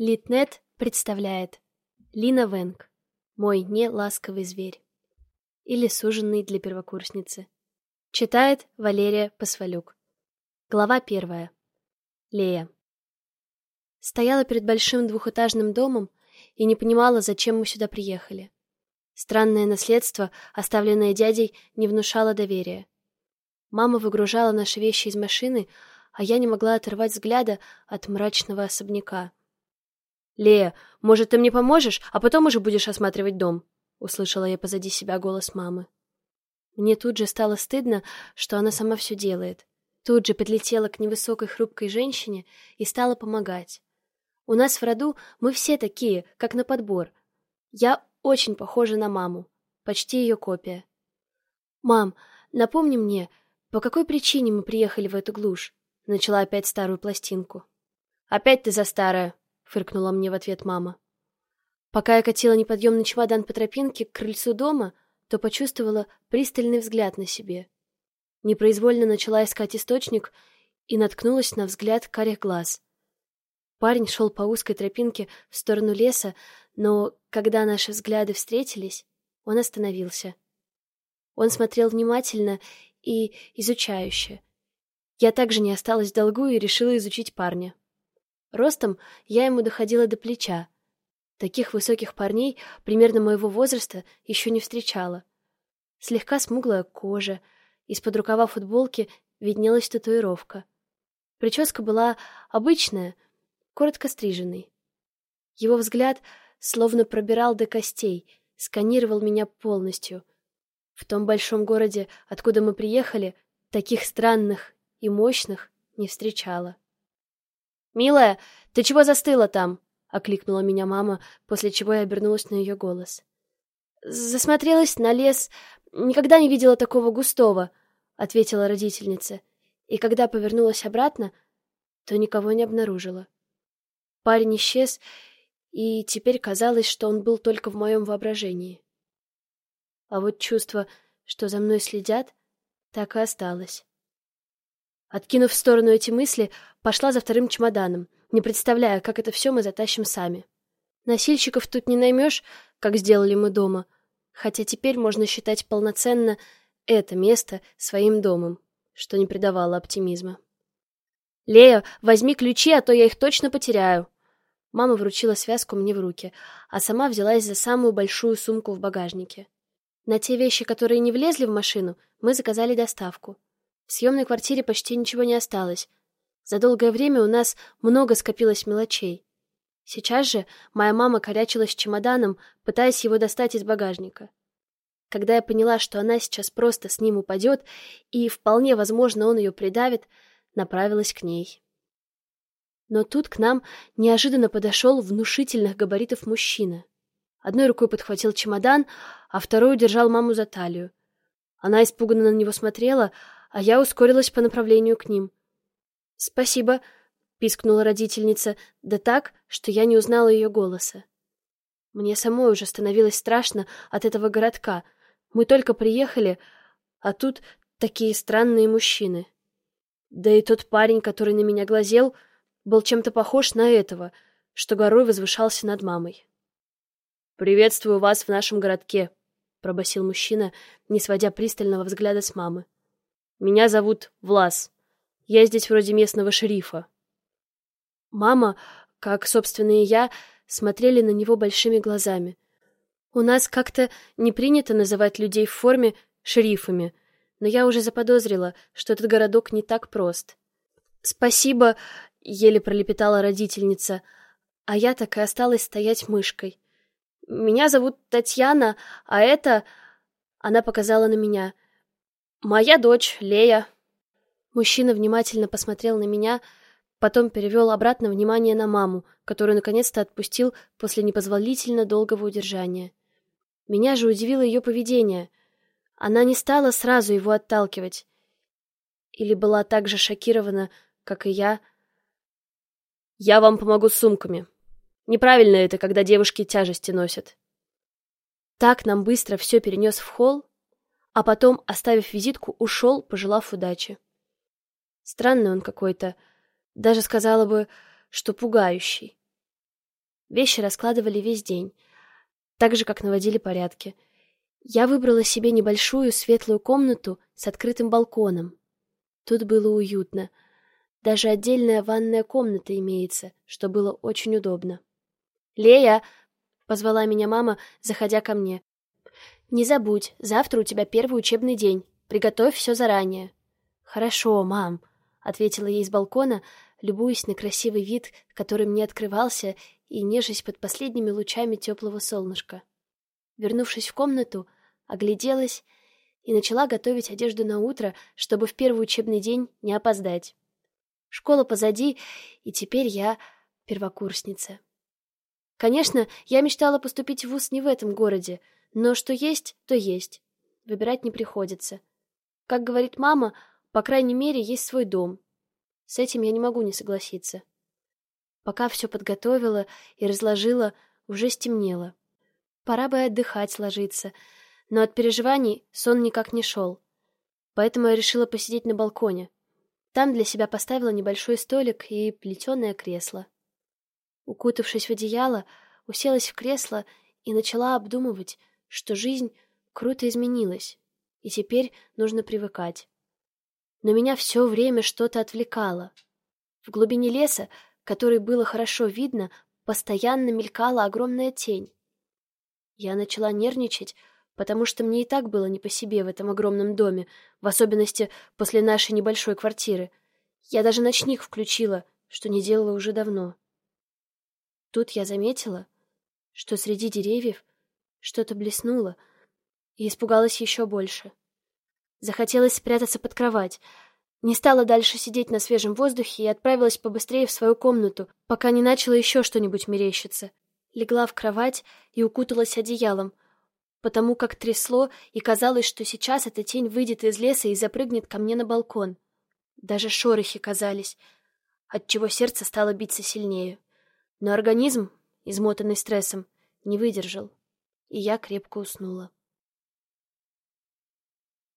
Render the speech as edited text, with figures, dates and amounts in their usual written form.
Литнет представляет Лина Венг. Мой неласковый зверь. Или суженный для первокурсницы. Читает Валерия Посвалюк. Глава 1. Лея. Стояла перед большим двухэтажным домом и не понимала, зачем мы сюда приехали. Странное наследство, оставленное дядей, не внушало доверия. Мама выгружала наши вещи из машины, а я не могла оторвать взгляда от мрачного особняка. «Лея, может, ты мне поможешь, а потом уже будешь осматривать дом?» — услышала я позади себя голос мамы. Мне тут же стало стыдно, что она сама все делает. Тут же подлетела к невысокой хрупкой женщине и стала помогать. У нас в роду мы все такие, как на подбор. Я очень похожа на маму, почти ее копия. «Мам, напомни мне, по какой причине мы приехали в эту глушь?» — начала опять старую пластинку. «Опять ты за старая!» — фыркнула мне в ответ мама. Пока я катила неподъемный чемодан по тропинке к крыльцу дома, то почувствовала пристальный взгляд на себе. Непроизвольно начала искать источник и наткнулась на взгляд карих глаз. Парень шел по узкой тропинке в сторону леса, но когда наши взгляды встретились, он остановился. Он смотрел внимательно и изучающе. Я также не осталась в долгу и решила изучить парня. Ростом я ему доходила до плеча. Таких высоких парней, примерно моего возраста, еще не встречала. Слегка смуглая кожа, из-под рукава футболки виднелась татуировка. Прическа была обычная, коротко стриженной. Его взгляд словно пробирал до костей, сканировал меня полностью. В том большом городе, откуда мы приехали, таких странных и мощных не встречала. «Милая, ты чего застыла там?» — окликнула меня мама, после чего я обернулась на ее голос. «Засмотрелась на лес. Никогда не видела такого густого», — ответила родительница. И когда повернулась обратно, то никого не обнаружила. Парень исчез, и теперь казалось, что он был только в моем воображении. А вот чувство, что за мной следят, так и осталось. Откинув в сторону эти мысли, пошла за вторым чемоданом, не представляя, как это все мы затащим сами. Носильщиков тут не наймешь, как сделали мы дома, хотя теперь можно считать полноценно это место своим домом, что не придавало оптимизма. «Лея, возьми ключи, а то я их точно потеряю». Мама вручила связку мне в руки, а сама взялась за самую большую сумку в багажнике. На те вещи, которые не влезли в машину, мы заказали доставку. В съемной квартире почти ничего не осталось. За долгое время у нас много скопилось мелочей. Сейчас же моя мама корячилась с чемоданом, пытаясь его достать из багажника. Когда я поняла, что она сейчас просто с ним упадет, и вполне возможно он ее придавит, направилась к ней. Но тут к нам неожиданно подошел внушительных габаритов мужчина. Одной рукой подхватил чемодан, а второй удержал маму за талию. Она испуганно на него смотрела, а я ускорилась по направлению к ним. «Спасибо», — пискнула родительница, да так, что я не узнала ее голоса. Мне самой уже становилось страшно от этого городка. Мы только приехали, а тут такие странные мужчины. Да и тот парень, который на меня глазел, был чем-то похож на этого, что горой возвышался над мамой. «Приветствую вас в нашем городке», — пробасил мужчина, не сводя пристального взгляда с мамы. «Меня зовут Влас. Я здесь вроде местного шерифа». Мама, как, собственно, и я, смотрели на него большими глазами. У нас как-то не принято называть людей в форме шерифами, но я уже заподозрила, что этот городок не так прост. «Спасибо», — еле пролепетала родительница, а я так и осталась стоять мышкой. «Меня зовут Татьяна, а это...» — она показала на меня. «Моя дочь Лея». Мужчина внимательно посмотрел на меня, потом перевел обратно внимание на маму, которую наконец-то отпустил после непозволительно долгого удержания. Меня же удивило ее поведение. Она не стала сразу его отталкивать. Или была так же шокирована, как и я. «Я вам помогу с сумками. Неправильно это, когда девушки тяжести носят». Так нам быстро все перенес в холл, а потом, оставив визитку, ушел, пожелав удачи. Странный он какой-то, даже сказала бы, что пугающий. Вещи раскладывали весь день, так же, как наводили порядки. Я выбрала себе небольшую светлую комнату с открытым балконом. Тут было уютно. Даже отдельная ванная комната имеется, что было очень удобно. «Лея!» — позвала меня мама, заходя ко мне. «Не забудь, завтра у тебя первый учебный день. Приготовь все заранее». «Хорошо, мам», — ответила ей с балкона, любуясь на красивый вид, который мне открывался, и нежась под последними лучами теплого солнышка. Вернувшись в комнату, огляделась и начала готовить одежду на утро, чтобы в первый учебный день не опоздать. Школа позади, и теперь я первокурсница. Конечно, я мечтала поступить в вуз не в этом городе, но что есть, то есть. Выбирать не приходится. Как говорит мама, по крайней мере, есть свой дом. С этим я не могу не согласиться. Пока все подготовила и разложила, уже стемнело. Пора бы отдыхать, ложиться, но от переживаний сон никак не шел. Поэтому я решила посидеть на балконе. Там для себя поставила небольшой столик и плетеное кресло. Укутавшись в одеяло, уселась в кресло и начала обдумывать, что жизнь круто изменилась, и теперь нужно привыкать. Но меня все время что-то отвлекало. В глубине леса, который было хорошо видно, постоянно мелькала огромная тень. Я начала нервничать, потому что мне и так было не по себе в этом огромном доме, в особенности после нашей небольшой квартиры. Я даже ночник включила, что не делала уже давно. Тут я заметила, что среди деревьев что-то блеснуло, и испугалась еще больше. Захотелось спрятаться под кровать. Не стала дальше сидеть на свежем воздухе и отправилась побыстрее в свою комнату, пока не начало еще что-нибудь мерещиться. Легла в кровать и укуталась одеялом, потому как трясло, и казалось, что сейчас эта тень выйдет из леса и запрыгнет ко мне на балкон. Даже шорохи казались, отчего сердце стало биться сильнее. Но организм, измотанный стрессом, не выдержал, и я крепко уснула.